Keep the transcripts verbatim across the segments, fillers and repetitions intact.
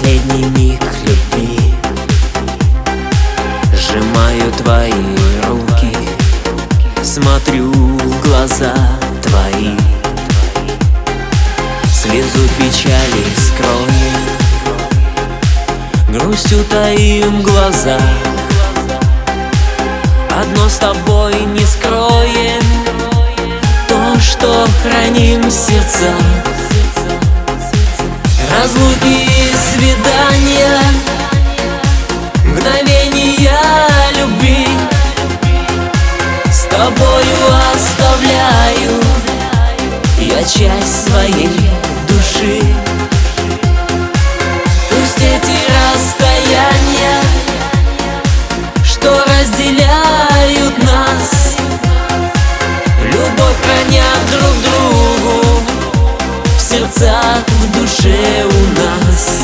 последний миг любви. Сжимаю твои руки, смотрю в глаза твои. Слезу печали скроем, грустью таим глаза. Одно с тобой не скроем, то, что храним в сердцах. Разлуки и свидания, мгновения любви. С тобою оставляю я часть своей души. Пусть эти расстояния, что разделяют нас, любовь хранят друг другу в сердцах, в душе у нас.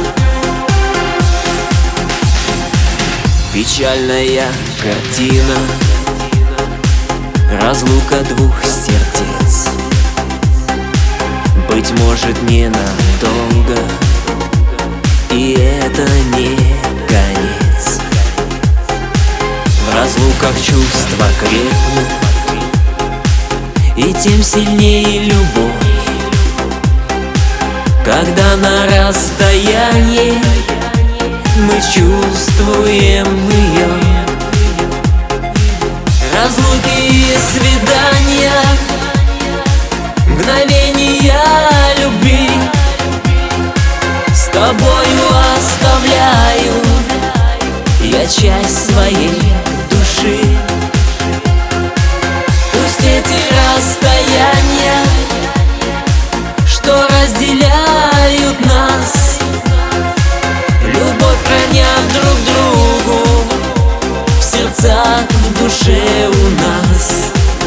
Печальная картина, разлука двух сердец. Быть может, ненадолго, и это не конец. В разлуках чувства крепнут, и тем сильнее любовь, когда на расстоянии мы чувствуем ее. Разлуки и свидания, мгновения любви. С тобою оставляю я часть своей души. Пусть эти расстояния, что разделяют нас, любовь хранят друг другу в сердцах, в душе у нас.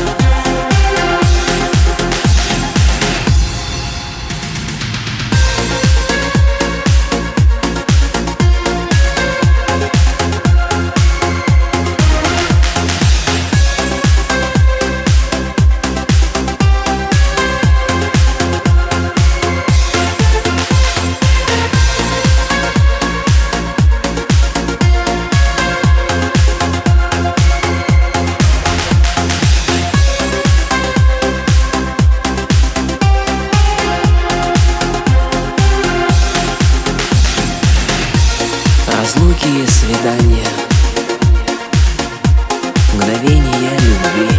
Разлуки и свидания, мгновения любви.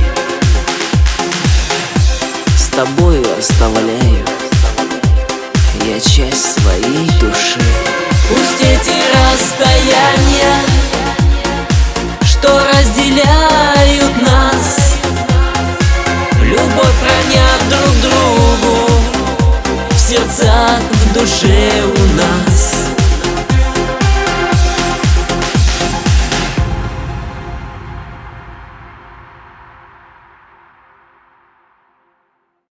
С тобою оставляю я часть своей души. Пусть эти расстояния, что разделяют нас,